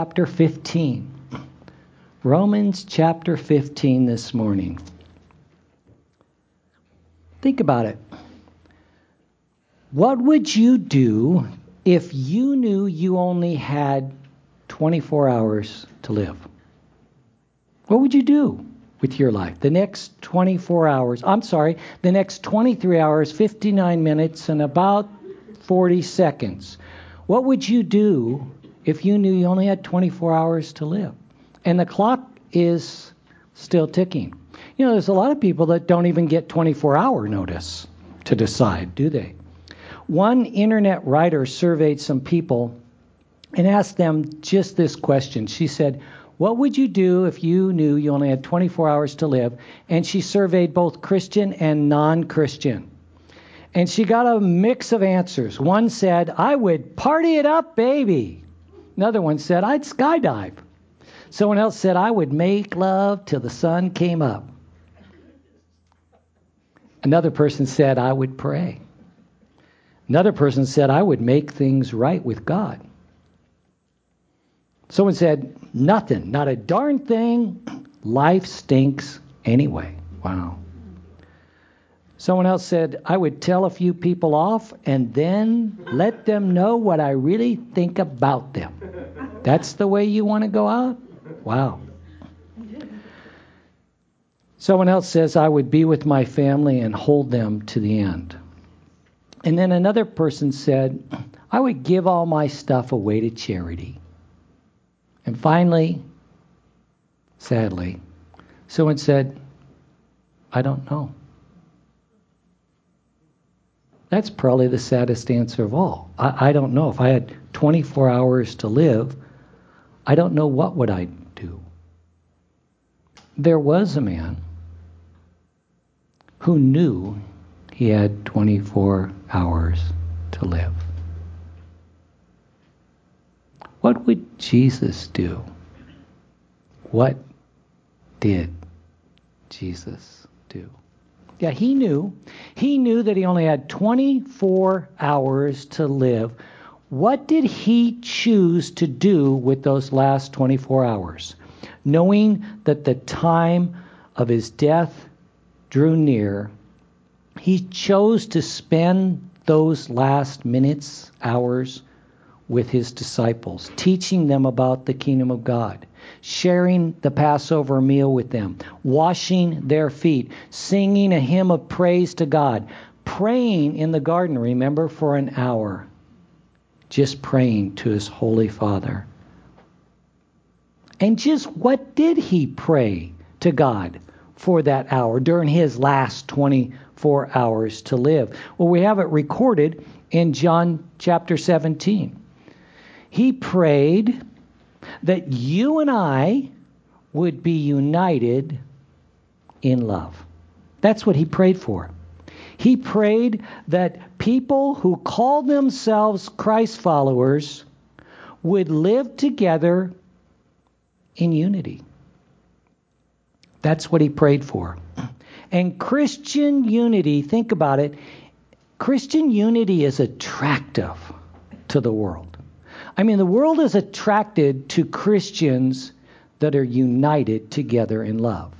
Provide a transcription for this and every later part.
chapter 15. Romans chapter 15 this morning. Think about it. What would you do if you knew you only had 24 hours to live? What would you do with your life? The next 24 hours, the next 23 hours, 59 minutes, and about 40 seconds. What would you do if you knew you only had 24 hours to live? And the clock is still ticking. You know, there's a lot of people that don't even get 24-hour notice to decide, do they? One internet writer surveyed some people and asked them just this question. She said, what would you do if you knew you only had 24 hours to live? And she surveyed both Christian and non-Christian. And she got a mix of answers. One said, I would party it up, baby. Another one said, I'd skydive. Someone else said, I would make love till the sun came up. Another person said, I would pray. Another person said, I would make things right with God. Someone said, nothing, not a darn thing. Life stinks anyway. Wow. Someone else said, I would tell a few people off and then let them know what I really think about them. That's the way you want to go out? Wow. Someone else says, I would be with my family and hold them to the end. And then another person said, I would give all my stuff away to charity. And finally, sadly, someone said, I don't know. That's probably the saddest answer of all. I don't know. If I had 24 hours to live, I don't know what would I do. There was a man who knew he had 24 hours to live. What would Jesus do? What did Jesus do? Yeah, he knew. He knew that he only had 24 hours to live. What did he choose to do with those last 24 hours? Knowing that the time of his death drew near, he chose to spend those last minutes, hours, with his disciples, teaching them about the kingdom of God, sharing the Passover meal with them, washing their feet, singing a hymn of praise to God, praying in the garden, remember, for an hour, just praying to his Holy Father. And just what did he pray to God for that hour during his last 24 hours to live? Well, we have it recorded in John chapter 17. He prayed that you and I would be united in love. That's what he prayed for. He prayed that people who call themselves Christ followers would live together in unity. That's what he prayed for. And Christian unity, think about it, Christian unity is attractive to the world. I mean, the world is attracted to Christians that are united together in love.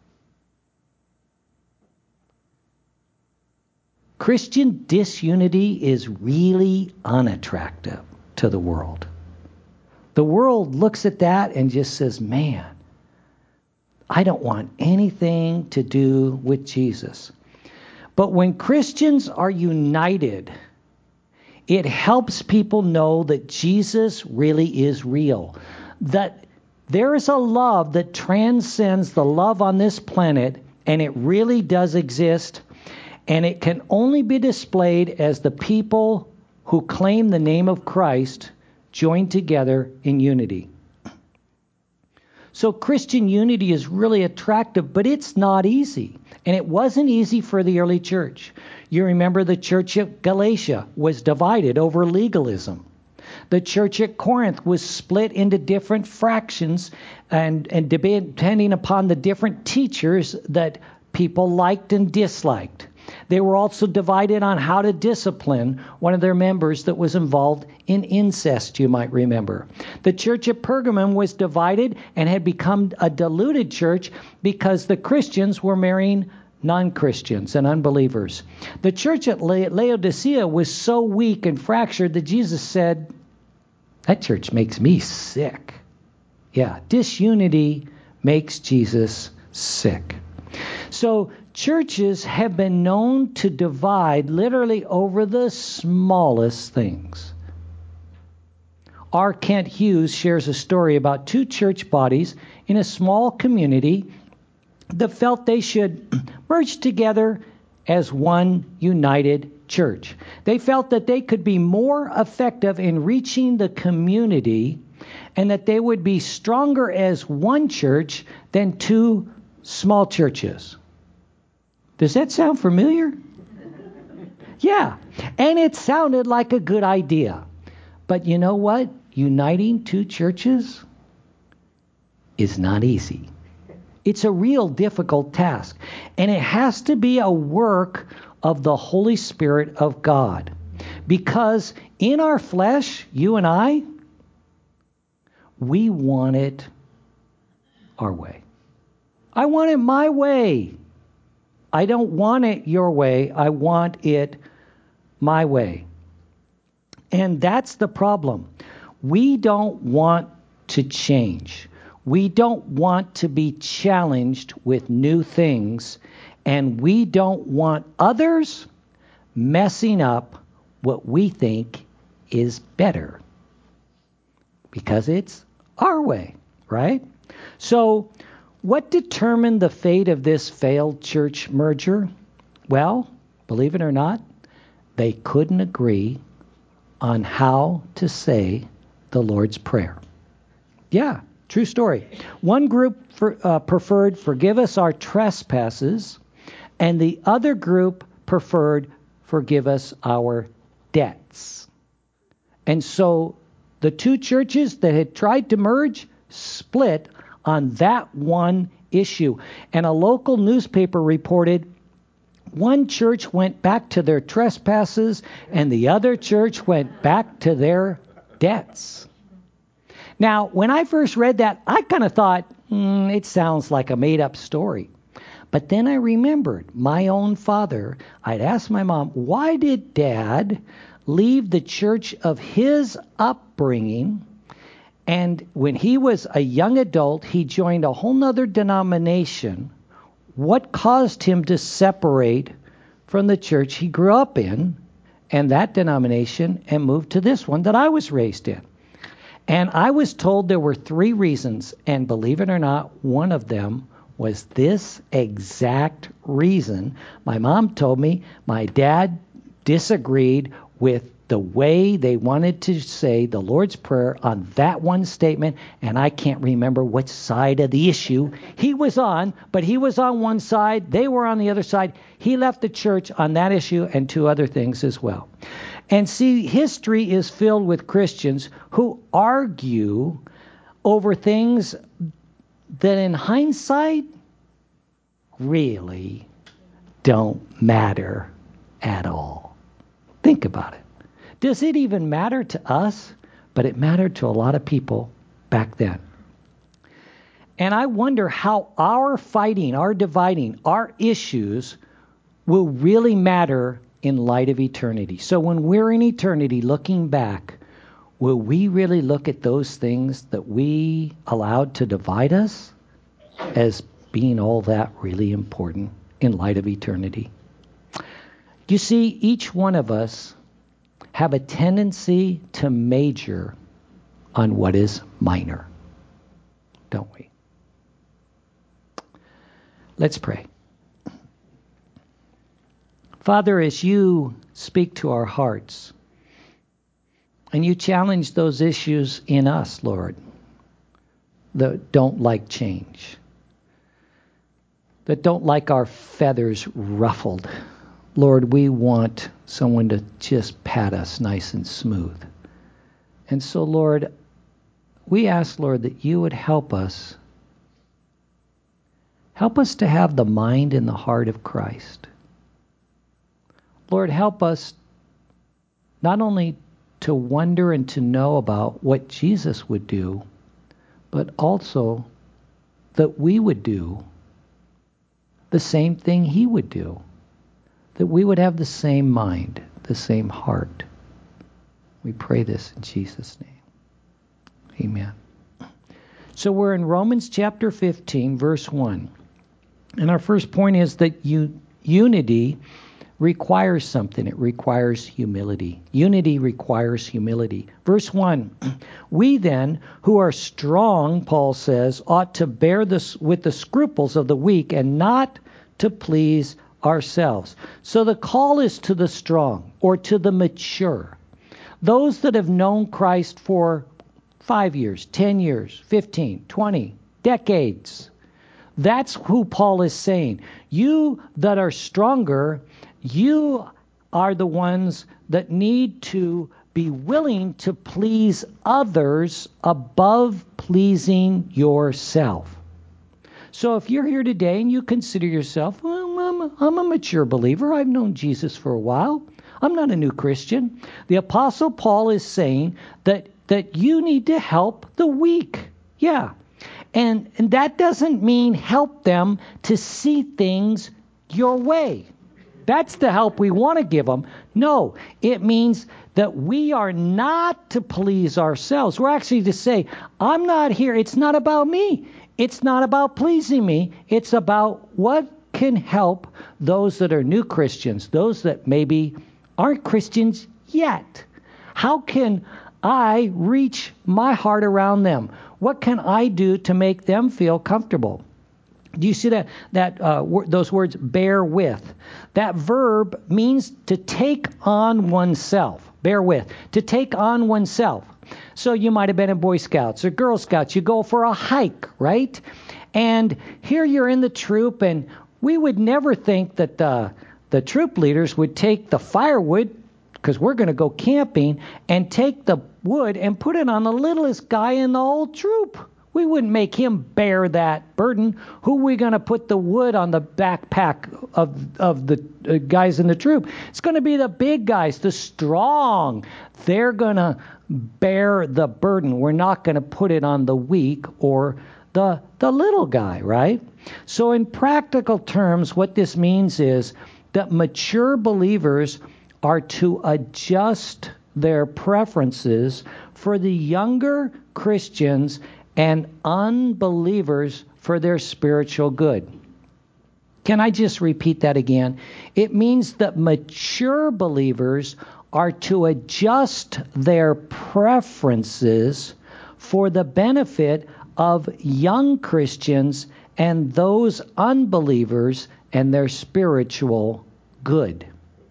Christian disunity is really unattractive to the world. The world looks at that and just says, man, I don't want anything to do with Jesus. But when Christians are united, it helps people know that Jesus really is real. That there is a love that transcends the love on this planet, and it really does exist. And it can only be displayed as the people who claim the name of Christ join together in unity. So Christian unity is really attractive, but it's not easy. And it wasn't easy for the early church. You remember the church at Galatia was divided over legalism. The church at Corinth was split into different fractions and depending upon the different teachers that people liked and disliked. They were also divided on how to discipline one of their members that was involved in incest, you might remember. The church at Pergamum was divided and had become a diluted church because the Christians were marrying non-Christians and unbelievers. The church at Laodicea was so weak and fractured that Jesus said, that church makes me sick. Yeah, disunity makes Jesus sick. So churches have been known to divide literally over the smallest things. R. Kent Hughes shares a story about two church bodies in a small community that felt they should merge together as one united church. They felt that they could be more effective in reaching the community and that they would be stronger as one church than two small churches. Does that sound familiar? Yeah, and it sounded like a good idea. But you know what? Uniting two churches is not easy. It's a real difficult task. And it has to be a work of the Holy Spirit of God. Because in our flesh, you and I, we want it our way. I want it my way. I don't want it your way. I want it my way. And that's the problem. We don't want to change. We don't want to be challenged with new things, and we don't want others messing up what we think is better. Because it's our way, right? So, what determined the fate of this failed church merger? Well, believe it or not, they couldn't agree on how to say the Lord's Prayer. Yeah. True story. One group preferred, forgive us our trespasses, and the other group preferred, forgive us our debts. And so the two churches that had tried to merge split on that one issue. And a local newspaper reported one church went back to their trespasses and the other church went back to their debts. Now, when I first read that, I kind of thought, it sounds like a made-up story. But then I remembered my own father. I'd asked my mom, why did Dad leave the church of his upbringing? And when he was a young adult, he joined a whole other denomination. What caused him to separate from the church he grew up in and that denomination and move to this one that I was raised in? And I was told there were 3 reasons, and believe it or not, one of them was this exact reason. My mom told me my dad disagreed with the way they wanted to say the Lord's Prayer on that one statement, and I can't remember which side of the issue he was on, but he was on one side, they were on the other side. He left the church on that issue and 2 other things as well. And see, history is filled with Christians who argue over things that in hindsight really don't matter at all. Think about it. Does it even matter to us? But it mattered to a lot of people back then. And I wonder how our fighting, our dividing, our issues will really matter in light of eternity. So when we're in eternity looking back, will we really look at those things that we allowed to divide us as being all that really important in light of eternity? You see, each one of us have a tendency to major on what is minor, don't we? Let's pray. Father, as you speak to our hearts and you challenge those issues in us, Lord, that don't like change, that don't like our feathers ruffled, Lord, we want someone to just pat us nice and smooth. And so, Lord, we ask, Lord, that you would help us. Help us to have the mind and the heart of Christ. Lord, help us not only to wonder and to know about what Jesus would do, but also that we would do the same thing he would do. That we would have the same mind, the same heart. We pray this in Jesus' name. Amen. So we're in Romans chapter 15, verse 1. And our first point is that unity requires something. It requires humility. Unity requires humility. Verse 1, we then, who are strong, Paul says, ought to bear this with the scruples of the weak and not to please ourselves. So the call is to the strong or to the mature. Those that have known Christ for 5 years, 10 years, 15, 20, decades. That's who Paul is saying. You that are stronger, you are the ones that need to be willing to please others above pleasing yourself. So if you're here today and you consider yourself, well, I'm a mature believer. I've known Jesus for a while. I'm not a new Christian. The Apostle Paul is saying that you need to help the weak. Yeah. And that doesn't mean help them to see things your way. That's the help we want to give them. No, it means that we are not to please ourselves. We're actually to say, I'm not here. It's not about me. It's not about pleasing me. It's about what can help those that are new Christians, those that maybe aren't Christians yet. How can I reach my heart around them? What can I do to make them feel comfortable? Do you see those words, bear with? That verb means to take on oneself. Bear with. To take on oneself. So you might have been in Boy Scouts or Girl Scouts. You go for a hike, right? And here you're in the troop, and we would never think that the troop leaders would take the firewood, because we're going to go camping, and take the wood and put it on the littlest guy in the whole troop. We wouldn't make him bear that burden. Who are we going to put the wood on the backpack of the guys in the troop? It's going to be the big guys, the strong. They're going to bear the burden. We're not going to put it on the weak or the little guy, right? So in practical terms, what this means is that mature believers are to adjust their preferences for the younger Christians and unbelievers for their spiritual good. Can I just repeat that again? It means that mature believers are to adjust their preferences for the benefit of young Christians and those unbelievers and their spiritual good.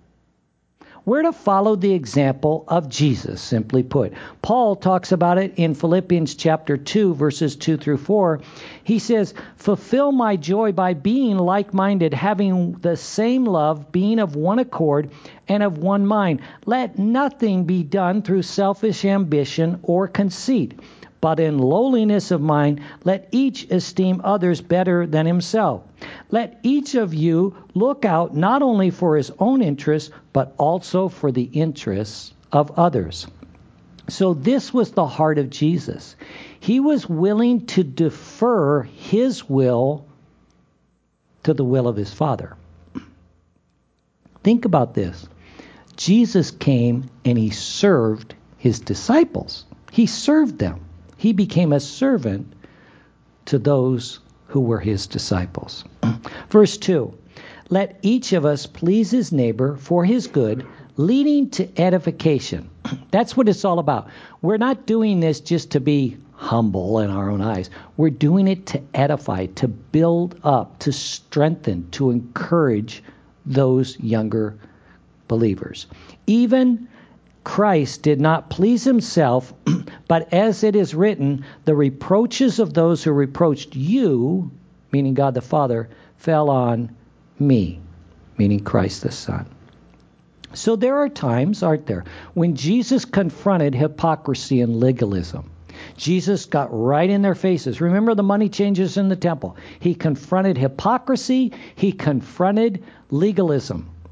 We're to follow the example of Jesus, simply put. Paul talks about it in Philippians chapter 2, verses 2 through 4. He says, fulfill my joy by being like-minded, having the same love, being of one accord and of one mind. Let nothing be done through selfish ambition or conceit, but in lowliness of mind, let each esteem others better than himself. Let each of you look out not only for his own interests, but also for the interests of others. So this was the heart of Jesus. He was willing to defer his will to the will of his Father. Think about this. Jesus came and he served his disciples. He served them. He became a servant to those who were his disciples. Verse 2, let each of us please his neighbor for his good, leading to edification. That's what it's all about. We're not doing this just to be humble in our own eyes. We're doing it to edify, to build up, to strengthen, to encourage those younger believers. Even Christ did not please himself, but as it is written, the reproaches of those who reproached you, meaning God the Father, fell on me, meaning Christ the Son. So there are times, aren't there, when Jesus confronted hypocrisy and legalism. Jesus got right in their faces. Remember the money changers in the temple. He confronted hypocrisy. He confronted legalism.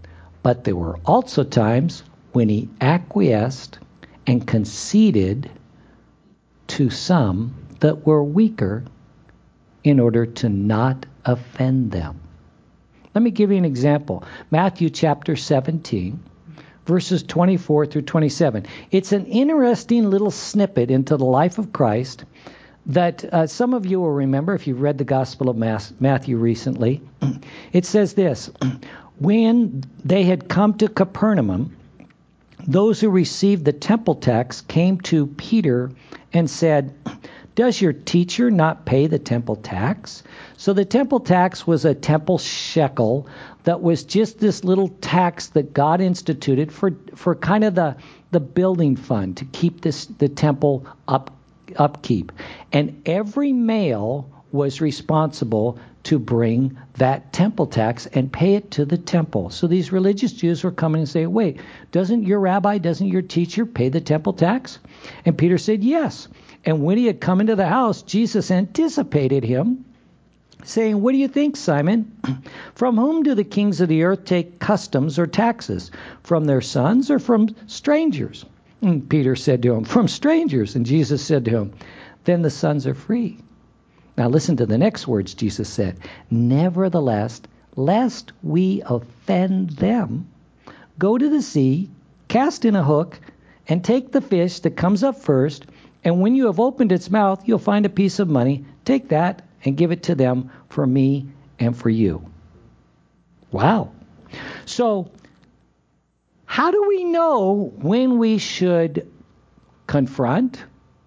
But there were also times when he acquiesced and conceded to some that were weaker in order to not offend them. Let me give you an example. Matthew chapter 17, verses 24 through 27. It's an interesting little snippet into the life of Christ that some of you will remember if you've read the Gospel of Matthew recently. It says this: when they had come to Capernaum, those who received the temple tax came to Peter and said, "Does your teacher not pay the temple tax?" So the temple tax was a temple shekel that was just this little tax that God instituted for kind of the building fund to keep the temple upkeep. And every male was responsible to bring that temple tax and pay it to the temple. So these religious Jews were coming and saying, "Wait, doesn't your teacher pay the temple tax?" And Peter said, "Yes." And when he had come into the house, Jesus anticipated him, saying, "What do you think, Simon? From whom do the kings of the earth take customs or taxes? From their sons or from strangers?" And Peter said to him, "From strangers." And Jesus said to him, "Then the sons are free." Now listen to the next words Jesus said. "Nevertheless, lest we offend them, go to the sea, cast in a hook, and take the fish that comes up first, and when you have opened its mouth, you'll find a piece of money. Take that and give it to them for me and for you." Wow. So, how do we know when we should confront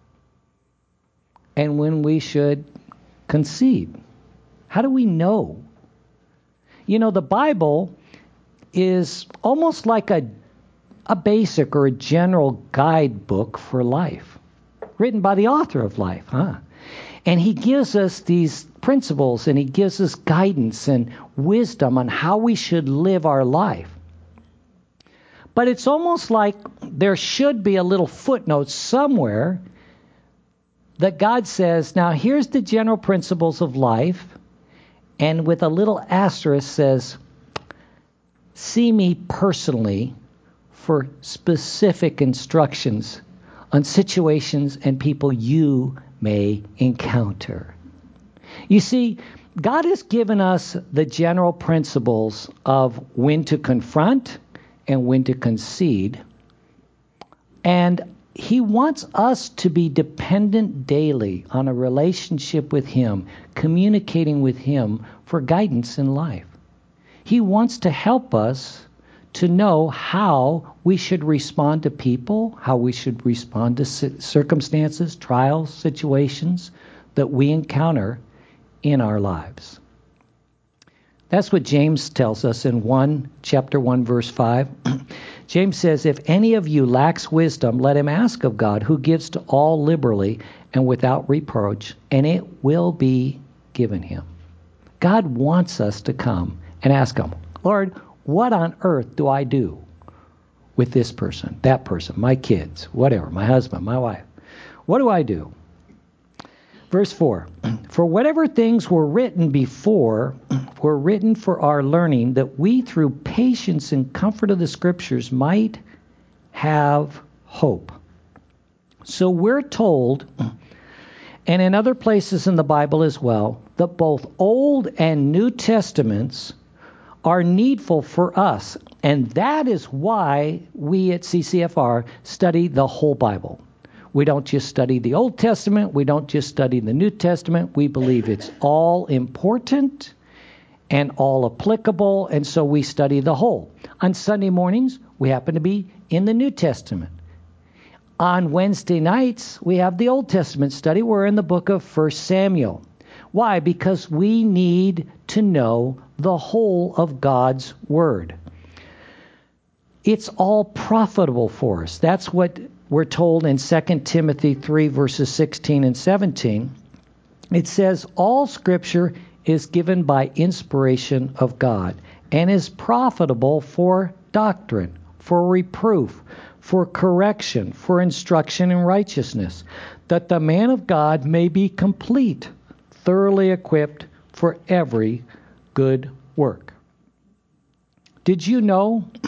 and when we should concede? How do we know? You know, the Bible is almost like a basic or a general guidebook for life, written by the author of life, huh? And he gives us these principles, and he gives us guidance and wisdom on how we should live our life. But it's almost like there should be a little footnote somewhere that God says, now here's the general principles of life, and with a little asterisk says, see me personally for specific instructions on situations and people you may encounter. You see, God has given us the general principles of when to confront and when to concede. And he wants us to be dependent daily on a relationship with him, communicating with him for guidance in life. He wants to help us to know how we should respond to people, how we should respond to circumstances, trials, situations that we encounter in our lives. That's what James tells us in chapter 1, verse 5. James says, "If any of you lacks wisdom, let him ask of God, who gives to all liberally and without reproach, and it will be given him." God wants us to come and ask him, "Lord, what on earth do I do with this person, that person, my kids, whatever, my husband, my wife? What do I do?" Verse 4, "For whatever things were written before were written for our learning, that we through patience and comfort of the Scriptures might have hope." So we're told, and in other places in the Bible as well, that both Old and New Testaments are needful for us. And that is why we at CCFR study the whole Bible. We don't just study the Old Testament. We don't just study the New Testament. We believe it's all important and all applicable, and so we study the whole. On Sunday mornings, we happen to be in the New Testament. On Wednesday nights, we have the Old Testament study. We're in the book of 1 Samuel. Why? Because we need to know the whole of God's Word. It's all profitable for us. That's what we're told in 2 Timothy 3, verses 16 and 17. It says, "All Scripture is given by inspiration of God and is profitable for doctrine, for reproof, for correction, for instruction in righteousness, that the man of God may be complete, thoroughly equipped for every good work." Did you know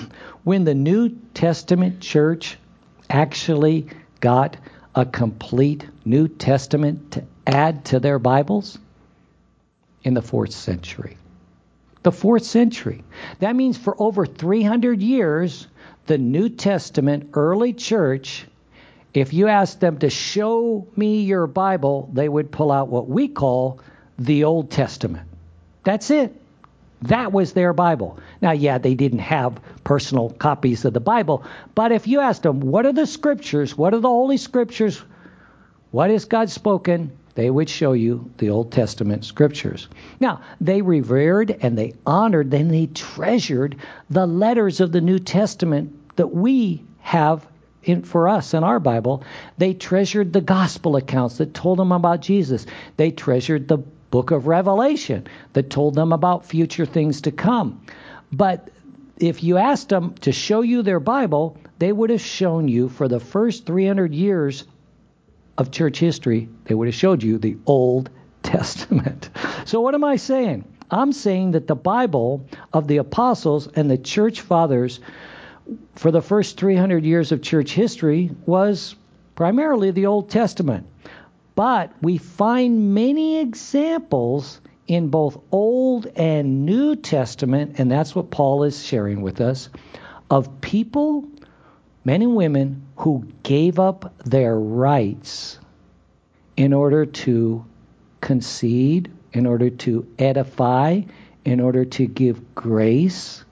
when the New Testament church actually got a complete New Testament to add to their Bibles? In the 4th century. The 4th century. That means for over 300 years, the New Testament early church, if you asked them to show me your Bible, they would pull out what we call the Old Testament. That's it. That was their Bible. Now, yeah, they didn't have personal copies of the Bible, but if you asked them, what are the scriptures? What are the Holy Scriptures? What has God spoken? They would show you the Old Testament scriptures. Now, they revered and they honored and they treasured the letters of the New Testament that we have for us in our Bible. They treasured the gospel accounts that told them about Jesus. They treasured the book of Revelation that told them about future things to come. But if you asked them to show you their Bible, they would have shown you for the first 300 years of church history, they would have showed you the Old Testament. So what am I saying? I'm saying that the Bible of the apostles and the church fathers for the first 300 years of church history was primarily the Old Testament. But we find many examples in both Old and New Testament, and that's what Paul is sharing with us, of people, men and women, who gave up their rights in order to concede, in order to edify, in order to give grace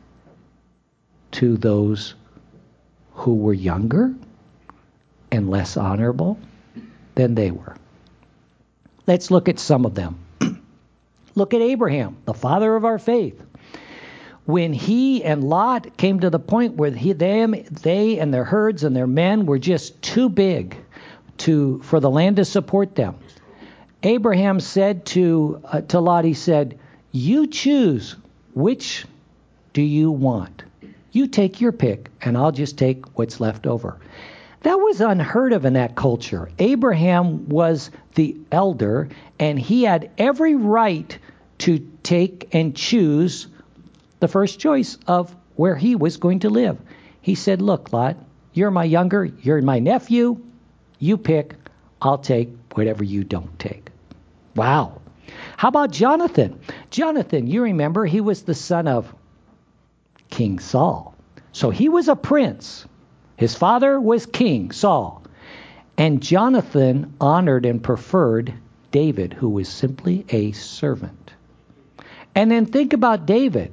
to those who were younger and less honorable than they were. Let's look at some of them. Look at Abraham, the father of our faith. When he and Lot came to the point where they and their herds and their men were just too big for the land to support them, Abraham said to Lot, he said, "You choose, which do you want? You take your pick, and I'll just take what's left over." That was unheard of in that culture. Abraham was the elder, and he had every right to take and choose the first choice of where he was going to live. He said, "Look, Lot, you're my younger, you're my nephew. You pick. I'll take whatever you don't take." Wow. How about Jonathan? Jonathan, you remember, he was the son of King Saul. So he was a prince. His father was King Saul. And Jonathan honored and preferred David, who was simply a servant. And then think about David.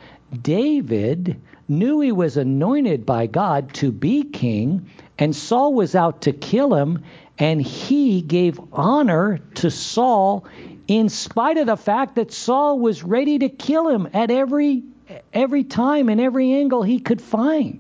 David knew he was anointed by God to be king, and Saul was out to kill him, and he gave honor to Saul in spite of the fact that Saul was ready to kill him at every time and every angle he could find.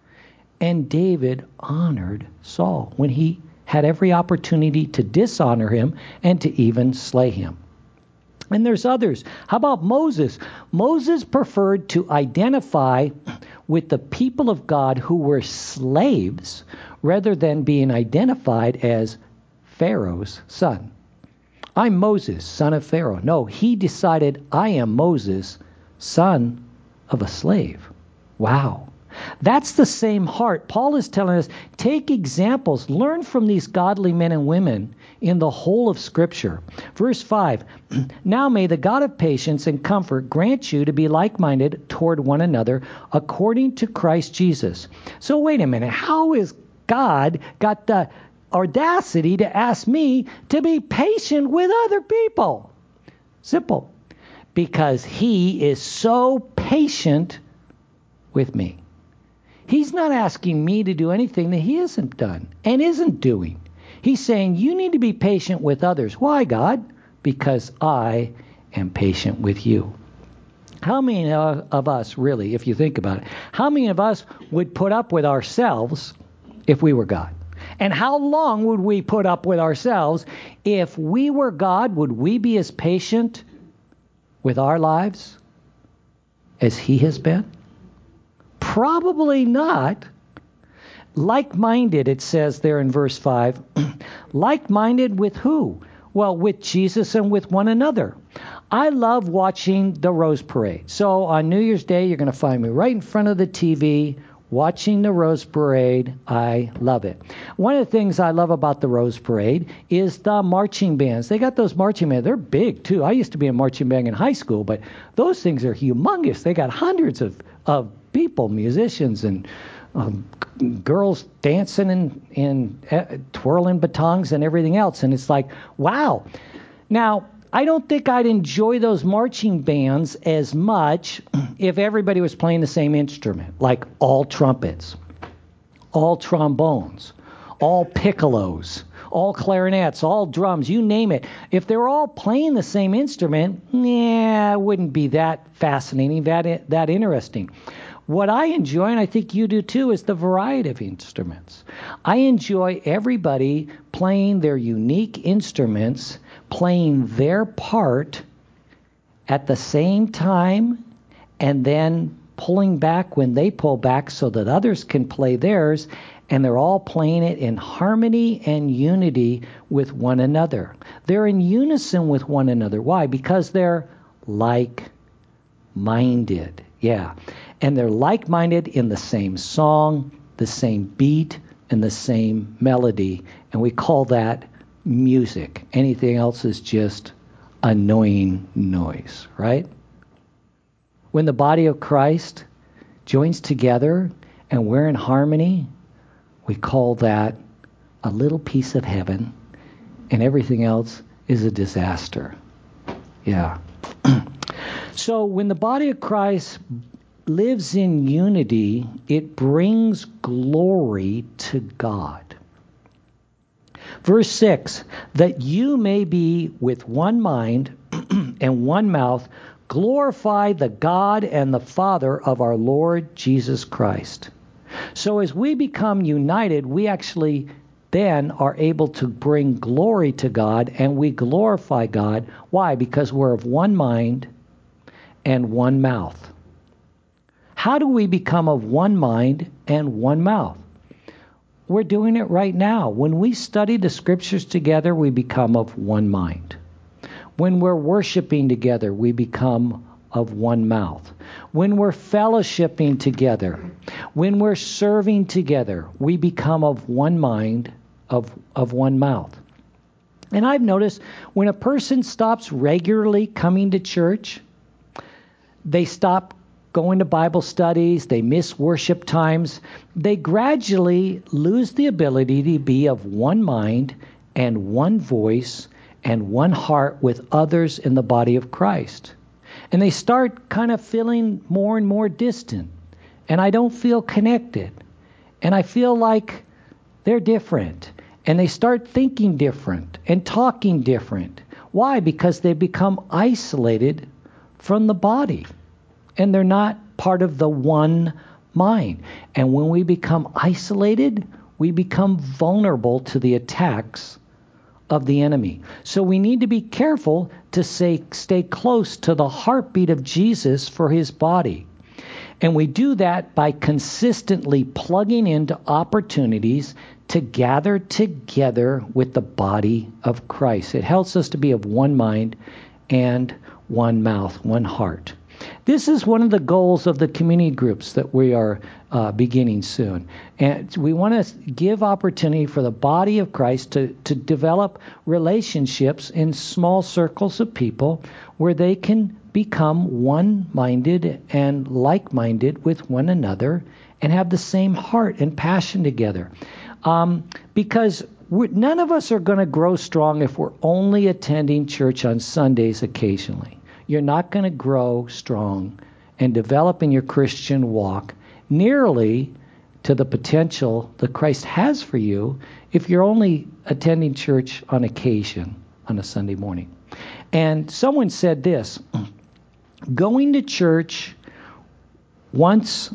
And David honored Saul when he had every opportunity to dishonor him and to even slay him. And there's others. How about Moses? Moses preferred to identify with the people of God who were slaves rather than being identified as Pharaoh's son. I'm Moses, son of Pharaoh. No, he decided, I am Moses, son of a slave. Wow. That's the same heart. Paul is telling us, take examples, learn from these godly men and women in the whole of Scripture. Verse 5, now may the God of patience and comfort grant you to be like-minded toward one another according to Christ Jesus. So wait a minute, how is God got the audacity to ask me to be patient with other people? Simple. Because he is so patient with me. He's not asking me to do anything that he hasn't done and isn't doing. He's saying, you need to be patient with others. Why, God? Because I am patient with you. How many of us, really, if you think about it, how many of us would put up with ourselves if we were God? And how long would we put up with ourselves if we were God? Would we be as patient with our lives as he has been? Probably not. Like-minded, it says there in verse 5. Like-minded with who? Well, with Jesus and with one another. I love watching the Rose Parade. So on New Year's Day, you're going to find me right in front of the TV Watching the Rose Parade, I love it. One of the things I love about the Rose Parade is the marching bands. They got those marching bands. They're big, too. I used to be in marching band in high school, but those things are humongous. They got hundreds of people, musicians, and girls dancing and twirling batons and everything else. And it's like, wow. Now, I don't think I'd enjoy those marching bands as much if everybody was playing the same instrument, like all trumpets, all trombones, all piccolos, all clarinets, all drums, you name it. If they were all playing the same instrument, it wouldn't be that fascinating, that interesting. What I enjoy, and I think you do too, is the variety of instruments. I enjoy everybody playing their unique instruments, playing their part at the same time, and then pulling back when they pull back so that others can play theirs, and they're all playing it in harmony and unity with one another. They're in unison with one another. Why? Because they're like-minded. Yeah. And they're like-minded in the same song, the same beat, and the same melody. And we call that music. Anything else is just annoying noise, right? When the body of Christ joins together and we're in harmony, we call that a little piece of heaven, and everything else is a disaster. Yeah. So when the body of Christ lives in unity, it brings glory to God. Verse 6, that you may be with one mind and one mouth, glorify the God and the Father of our Lord Jesus Christ. So as we become united, we actually then are able to bring glory to God, and we glorify God. Why? Because we're of one mind and one mouth. How do we become of one mind and one mouth? We're doing it right now. When we study the scriptures together, we become of one mind. When we're worshiping together, we become of one mouth. When we're fellowshipping together, when we're serving together, we become of one mind, of one mouth. And I've noticed when a person stops regularly coming to church, they stop going to Bible studies, they miss worship times, they gradually lose the ability to be of one mind and one voice and one heart with others in the body of Christ. And they start kind of feeling more and more distant. And I don't feel connected. And I feel like they're different. And they start thinking different and talking different. Why? Because they become isolated from the body. And they're not part of the one mind. And when we become isolated, we become vulnerable to the attacks of the enemy. So we need to be careful to stay close to the heartbeat of Jesus for his body. And we do that by consistently plugging into opportunities to gather together with the body of Christ. It helps us to be of one mind and one mouth, one heart. This is one of the goals of the community groups that we are beginning soon. And we want to give opportunity for the body of Christ to develop relationships in small circles of people where they can become one-minded and like-minded with one another and have the same heart and passion together. Because none of us are going to grow strong if we're only attending church on Sundays occasionally. You're not going to grow strong and develop in your Christian walk nearly to the potential that Christ has for you if you're only attending church on occasion on a Sunday morning. And someone said this, going to church once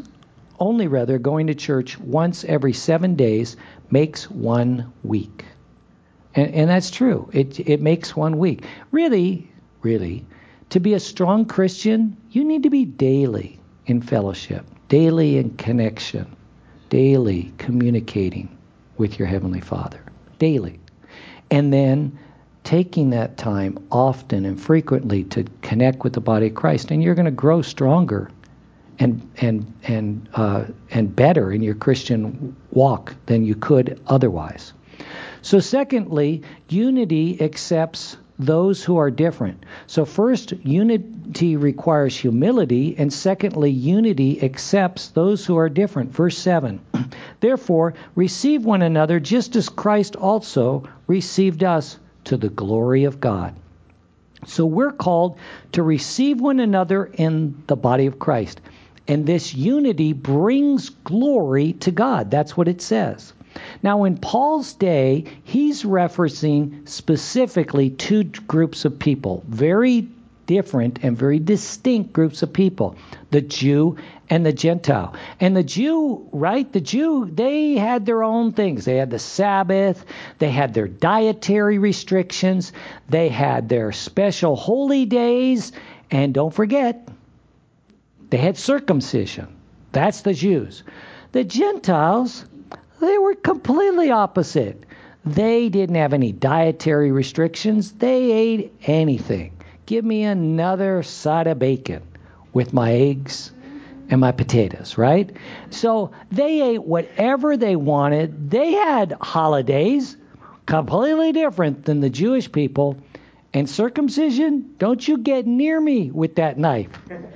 every 7 days makes 1 week. And that's true. It makes 1 week. Really, to be a strong Christian, you need to be daily in fellowship, daily in connection, daily communicating with your Heavenly Father, daily. And then taking that time often and frequently to connect with the body of Christ. And you're going to grow stronger and better in your Christian walk than you could otherwise. So secondly, unity accepts those who are different. So first, unity requires humility, and secondly, unity accepts those who are different. Verse 7, therefore, receive one another just as Christ also received us to the glory of God. So we're called to receive one another in the body of Christ. And this unity brings glory to God. That's what it says. Now, in Paul's day, he's referencing specifically two groups of people, very different and very distinct groups of people, the Jew and the Gentile. And the Jew, right, they had their own things. They had the Sabbath, they had their dietary restrictions, they had their special holy days, and don't forget, they had circumcision. That's the Jews. The Gentiles, they were completely opposite. They didn't have any dietary restrictions. They ate anything. Give me another side of bacon with my eggs and my potatoes, right? So they ate whatever they wanted. They had holidays completely different than the Jewish people. And circumcision, don't you get near me with that knife.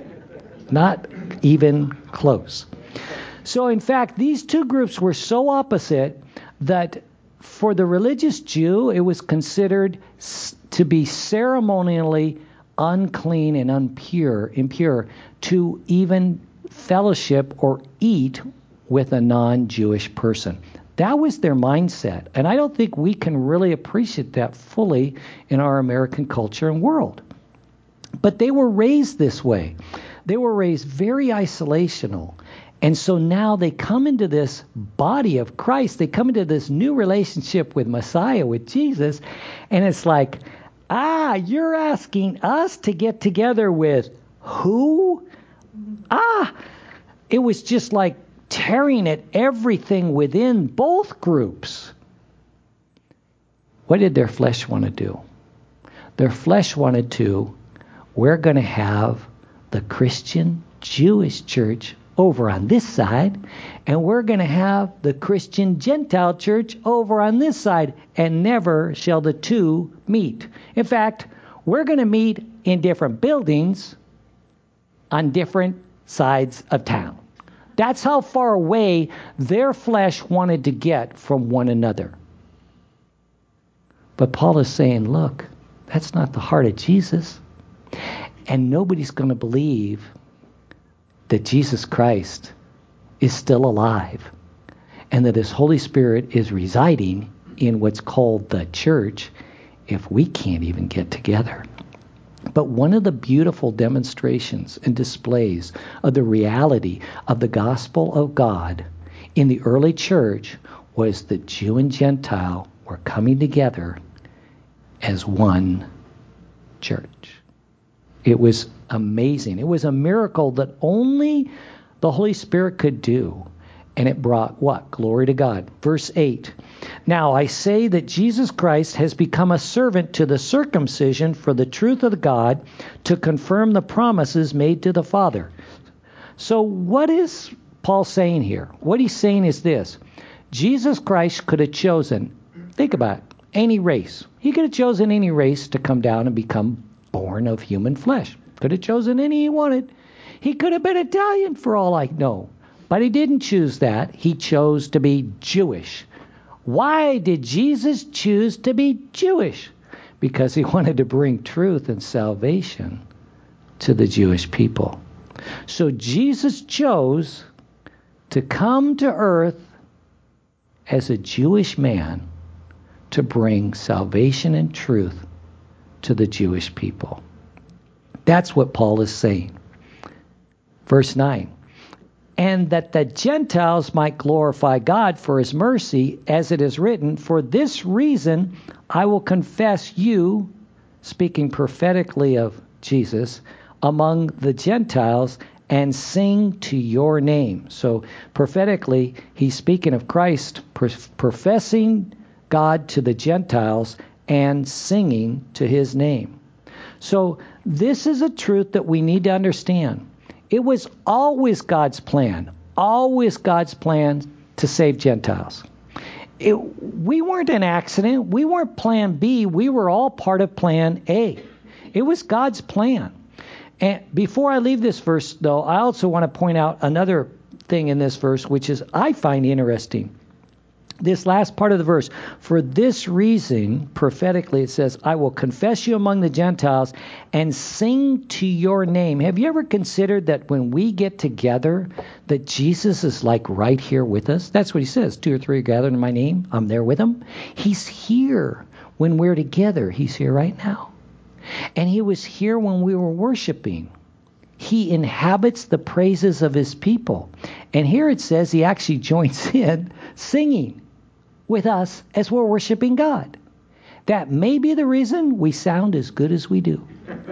Not even close. So in fact, these two groups were so opposite that for the religious Jew, it was considered to be ceremonially unclean and impure to even fellowship or eat with a non-Jewish person. That was their mindset. And I don't think we can really appreciate that fully in our American culture and world. But they were raised this way. They were raised very isolational. And so now they come into this body of Christ. They come into this new relationship with Messiah, with Jesus. And it's like, you're asking us to get together with who? It was just like tearing at everything within both groups. What did their flesh want to do? Their flesh wanted to, we're going to have the Christian Jewish church over on this side, and we're going to have the Christian Gentile church over on this side, and never shall the two meet. In fact, we're going to meet in different buildings on different sides of town. That's how far away their flesh wanted to get from one another. But Paul is saying, look, that's not the heart of Jesus. And nobody's going to believe that Jesus Christ is still alive and that his Holy Spirit is residing in what's called the church if we can't even get together. But one of the beautiful demonstrations and displays of the reality of the gospel of God in the early church was that Jew and Gentile were coming together as one church. It was amazing. It was a miracle that only the Holy Spirit could do. And it brought what? Glory to God. Verse 8. Now I say that Jesus Christ has become a servant to the circumcision for the truth of God, to confirm the promises made to the Father. So what is Paul saying here? What he's saying is this. Jesus Christ could have chosen, think about it, any race. He could have chosen any race to come down and become born of human flesh. Could have chosen any he wanted. He could have been Italian for all I know. But he didn't choose that. He chose to be Jewish. Why did Jesus choose to be Jewish? Because he wanted to bring truth and salvation to the Jewish people. So Jesus chose to come to earth as a Jewish man to bring salvation and truth to the Jewish people. That's what Paul is saying. Verse 9. And that the Gentiles might glorify God for his mercy, as it is written, for this reason I will confess you, speaking prophetically of Jesus, among the Gentiles, and sing to your name. So prophetically, he's speaking of Christ professing God to the Gentiles and singing to his name. So this is a truth that we need to understand. It was always God's plan to save Gentiles. We weren't an accident. We weren't plan B. We were all part of plan A. It was God's plan. And before I leave this verse, though, I also want to point out another thing in this verse, which is I find interesting. This last part of the verse, for this reason, prophetically, it says, I will confess you among the Gentiles and sing to your name. Have you ever considered that when we get together, that Jesus is like right here with us? That's what he says. 2 or 3 are gathered in my name. I'm there with them. He's here when we're together. He's here right now. And he was here when we were worshiping. He inhabits the praises of his people. And here it says he actually joins in singing with us as we're worshiping God. That may be the reason we sound as good as we do.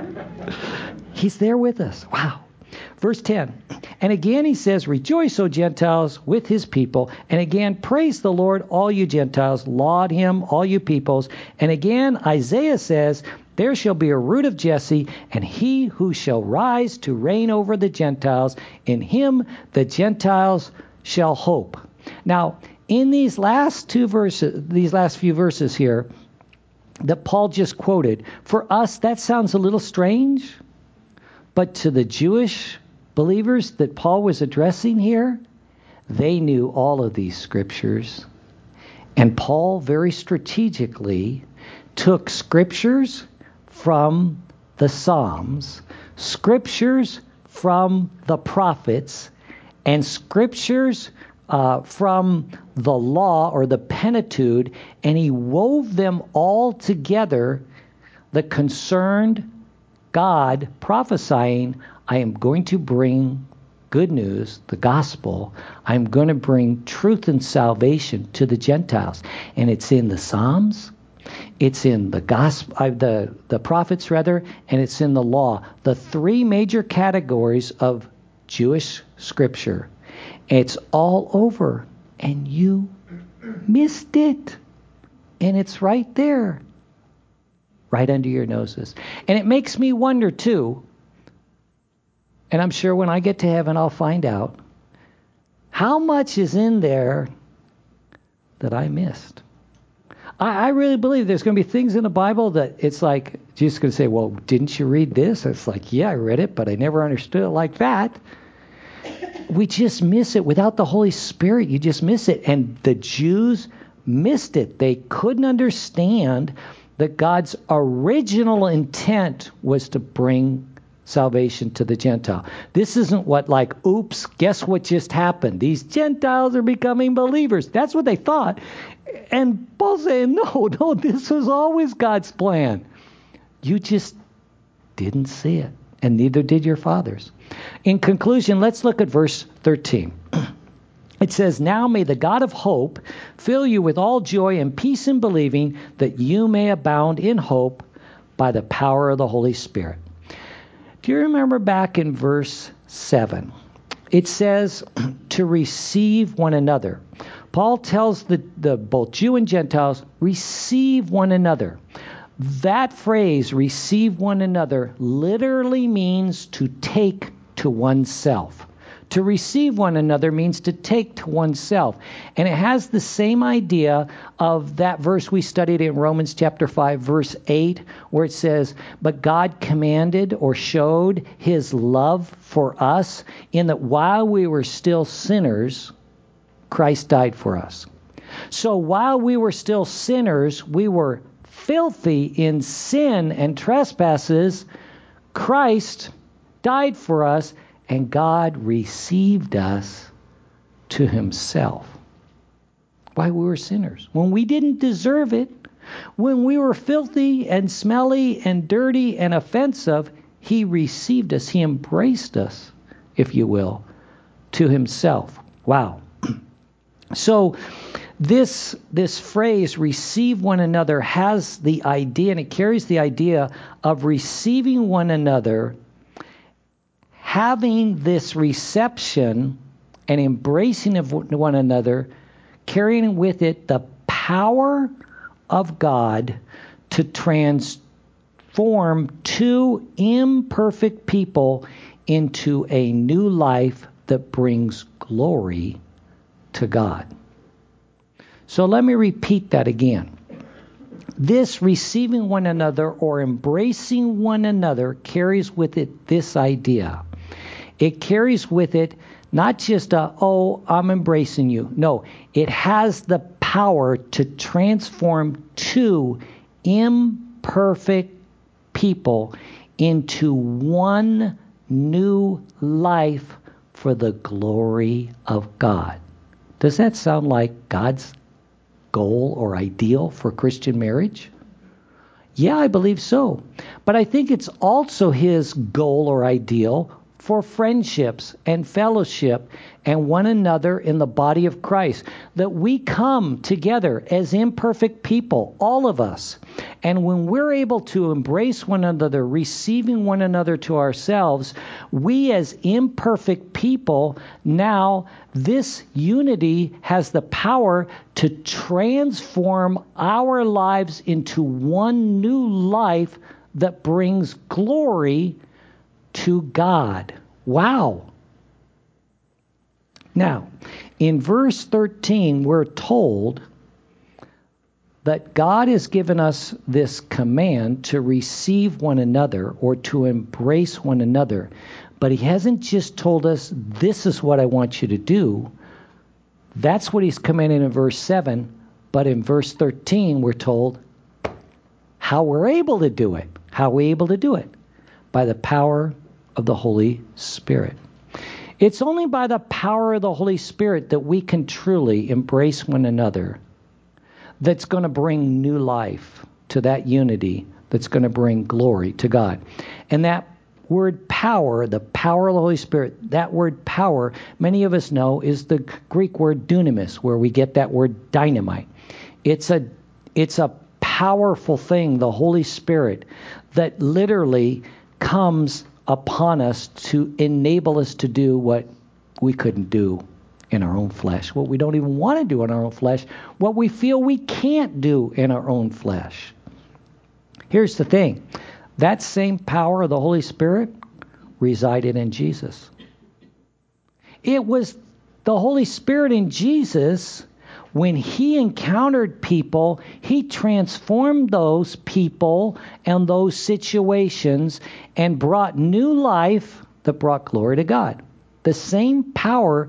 He's there with us. Wow. Verse 10. And again he says, rejoice, O Gentiles, with his people. And again, praise the Lord, all you Gentiles. Laud him, all you peoples. And again, Isaiah says, there shall be a root of Jesse, and he who shall rise to reign over the Gentiles, in him the Gentiles shall hope. Now, in these last few verses here that Paul just quoted, for us that sounds a little strange, but to the Jewish believers that Paul was addressing here, they knew all of these scriptures. And Paul very strategically took scriptures from the Psalms, scriptures from the prophets, and scriptures from the law or the Pentateuch, and he wove them all together, the concerned God prophesying, I am going to bring good news, the gospel. I'm going to bring truth and salvation to the Gentiles. And it's in the Psalms, it's in the gospel, the prophets rather, and it's in the law. The 3 major categories of Jewish scripture. It's all over, and you missed it. And it's right there, right under your noses. And it makes me wonder, too, and I'm sure when I get to heaven I'll find out, how much is in there that I missed? I really believe there's going to be things in the Bible that it's like, Jesus is going to say, well, didn't you read this? It's like, yeah, I read it, but I never understood it like that. We just miss it. Without the Holy Spirit, you just miss it. And the Jews missed it. They couldn't understand that God's original intent was to bring salvation to the Gentile. This isn't what like, oops, guess what just happened? These Gentiles are becoming believers. That's what they thought. And Paul's saying, no, this was always God's plan. You just didn't see it. And neither did your fathers. In conclusion, let's look at verse 13. It says, now may the God of hope fill you with all joy and peace in believing, that you may abound in hope by the power of the Holy Spirit. Do you remember back in verse 7? It says to receive one another. Paul tells the both Jew and Gentiles, receive one another. That phrase, receive one another, literally means to take to oneself. To receive one another means to take to oneself. And it has the same idea of that verse we studied in Romans chapter 5, verse 8, where it says, but God commanded or showed his love for us in that while we were still sinners, Christ died for us. So while we were still sinners, we were filthy in sin and trespasses, Christ died for us, and God received us to himself. While we were sinners, when we didn't deserve it, when we were filthy and smelly and dirty and offensive, he received us, he embraced us, if you will, to himself. Wow. So this phrase, receive one another, has the idea, and it carries the idea of receiving one another, having this reception and embracing of one another, carrying with it the power of God to transform 2 imperfect people into a new life that brings glory to God. So let me repeat that again. This receiving one another or embracing one another carries with it this idea. It carries with it not just I'm embracing you. No, it has the power to transform two imperfect people into one new life for the glory of God. Does that sound like God's goal or ideal for Christian marriage? Yeah, I believe so. But I think it's also his goal or ideal for friendships and fellowship and one another in the body of Christ. That we come together as imperfect people, all of us. And when we're able to embrace one another, receiving one another to ourselves, we as imperfect people, now this unity has the power to transform our lives into one new life that brings glory to God. Wow. Now, in verse 13, we're told that God has given us this command to receive one another or to embrace one another. But he hasn't just told us, this is what I want you to do. That's what he's commanded in verse 7. But in verse 13, we're told how we're able to do it. How are we able to do it? By the power of the Holy Spirit. It's only by the power of the Holy Spirit that we can truly embrace one another, that's going to bring new life to that unity, that's going to bring glory to God. And that word power, the power of the Holy Spirit, that word power, many of us know, is the Greek word dunamis, where we get that word dynamite. It's a powerful thing, the Holy Spirit, that literally comes upon us to enable us to do what we couldn't do in our own flesh, what we don't even want to do in our own flesh, what we feel we can't do in our own flesh. Here's the thing. That same power of the Holy Spirit resided in Jesus. It was the Holy Spirit in Jesus. When he encountered people, he transformed those people and those situations and brought new life that brought glory to God. The same power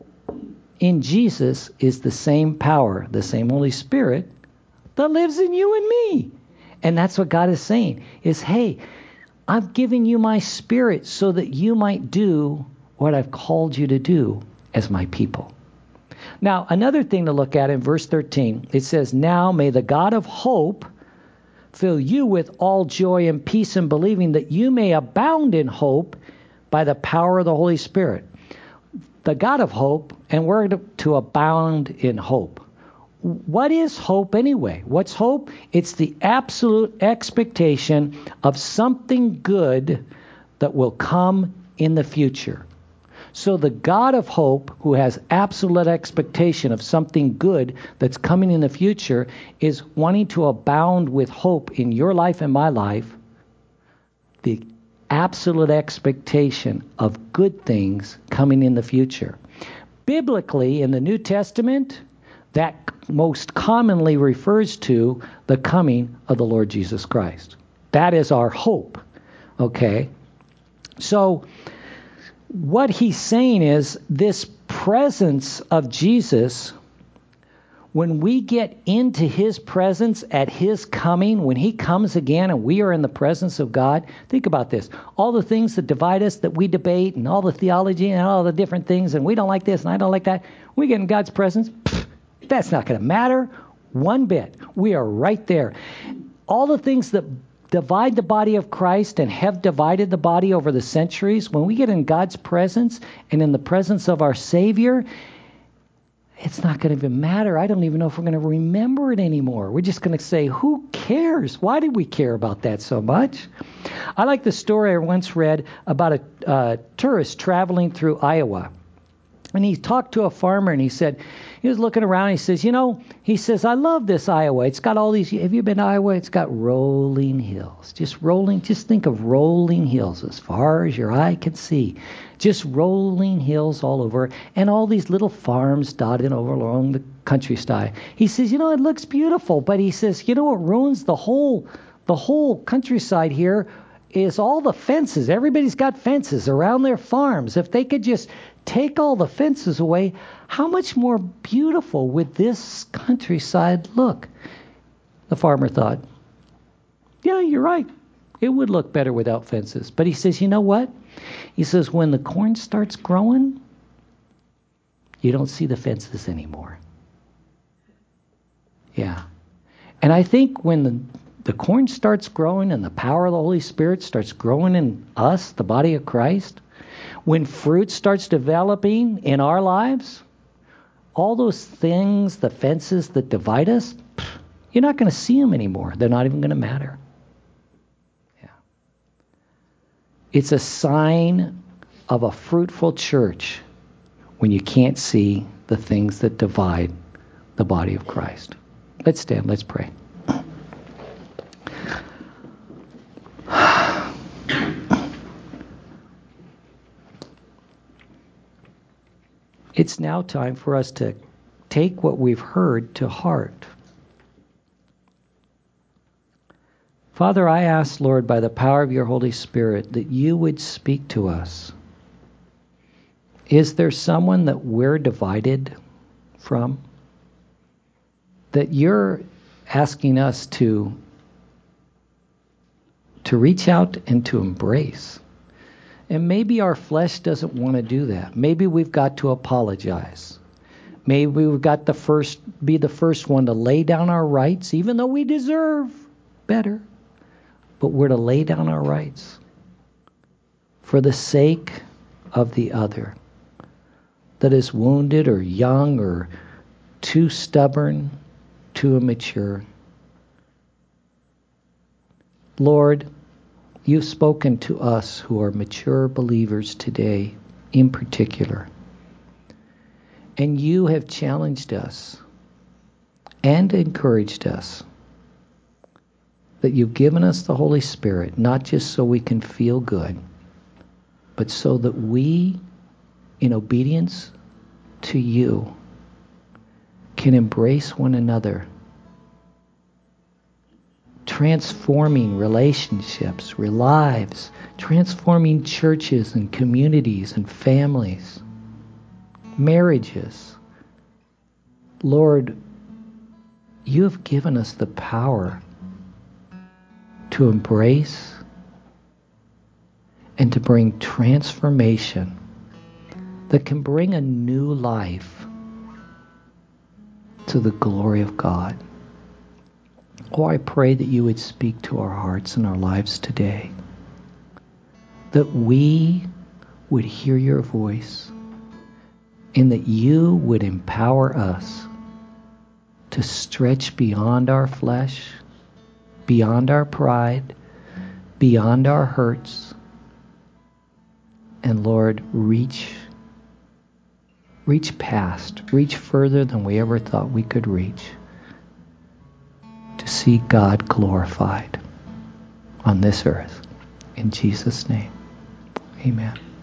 in Jesus is the same power, the same Holy Spirit that lives in you and me. And that's what God is saying, is, hey, I'm giving you my Spirit so that you might do what I've called you to do as my people. Now, another thing to look at in verse 13, it says, now may the God of hope fill you with all joy and peace in believing, that you may abound in hope by the power of the Holy Spirit. The God of hope, and we're to abound in hope. What is hope anyway? What's hope? It's the absolute expectation of something good that will come in the future. So the God of hope, who has absolute expectation of something good that's coming in the future, is wanting to abound with hope in your life and my life, the absolute expectation of good things coming in the future. Biblically, in the New Testament, that most commonly refers to the coming of the Lord Jesus Christ. That is our hope. Okay? So what he's saying is this presence of Jesus, when we get into his presence at his coming, when he comes again and we are in the presence of God, think about this. All the things that divide us, that we debate, and all the theology and all the different things, and we don't like this and I don't like that, we get in God's presence, that's not going to matter one bit. We are right there. All the things that divide the body of Christ and have divided the body over the centuries, when we get in God's presence and in the presence of our Savior, it's not going to even matter. I don't even know if we're going to remember it anymore. We're just going to say, who cares? Why did we care about that so much? I like the story I once read about a tourist traveling through Iowa. And he talked to a farmer and he said, He was looking around. He says, he says, I love this Iowa. It's got all these. Have you been to Iowa? It's got rolling hills. Just rolling. Just think of rolling hills as far as your eye can see. Just rolling hills all over, and all these little farms dotted over along the countryside. He says, it looks beautiful, but he says, what ruins the whole countryside here is all the fences. Everybody's got fences around their farms. If they could just take all the fences away, how much more beautiful would this countryside look? The farmer thought, yeah, you're right. It would look better without fences. But he says, you know what? He says, when the corn starts growing, you don't see the fences anymore. Yeah. And I think when the corn starts growing and the power of the Holy Spirit starts growing in us, the body of Christ, when fruit starts developing in our lives, all those things, the fences that divide us, you're not going to see them anymore. They're not even going to matter. Yeah. It's a sign of a fruitful church when you can't see the things that divide the body of Christ. Let's stand. Let's pray. It's now time for us to take what we've heard to heart. Father, I ask, Lord, by the power of your Holy Spirit, that you would speak to us. Is there someone that we're divided from? That you're asking us to reach out and to embrace? And maybe our flesh doesn't want to do that. Maybe we've got to apologize. Maybe we've got to be the first one to lay down our rights, even though we deserve better. But we're to lay down our rights for the sake of the other that is wounded or young or too stubborn, too immature. Lord, you've spoken to us who are mature believers today in particular. And you have challenged us and encouraged us that you've given us the Holy Spirit, not just so we can feel good, but so that we, in obedience to you, can embrace one another, transforming relationships, lives, transforming churches and communities and families, marriages. Lord, you have given us the power to embrace and to bring transformation that can bring a new life to the glory of God. Oh, I pray that you would speak to our hearts and our lives today, that we would hear your voice, and that you would empower us to stretch beyond our flesh, beyond our pride, beyond our hurts, and Lord, reach further than we ever thought we could reach, to see God glorified on this earth. In Jesus' name, amen.